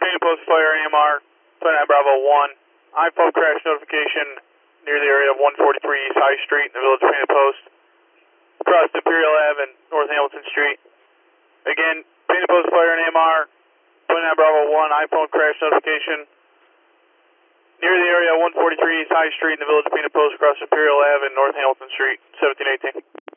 Panda Post Fire AMR, 29 Bravo 1. iPhone crash notification near the area of 143 East High Street in the village of Panda Post. Across Imperial Ave and North Hamilton Street. Again, Panda Post Fire and AMR, 29 Bravo 1, iPhone crash notification near the area of 143 East High Street in the village of Panda Post across Imperial Ave and North Hamilton Street, 1718.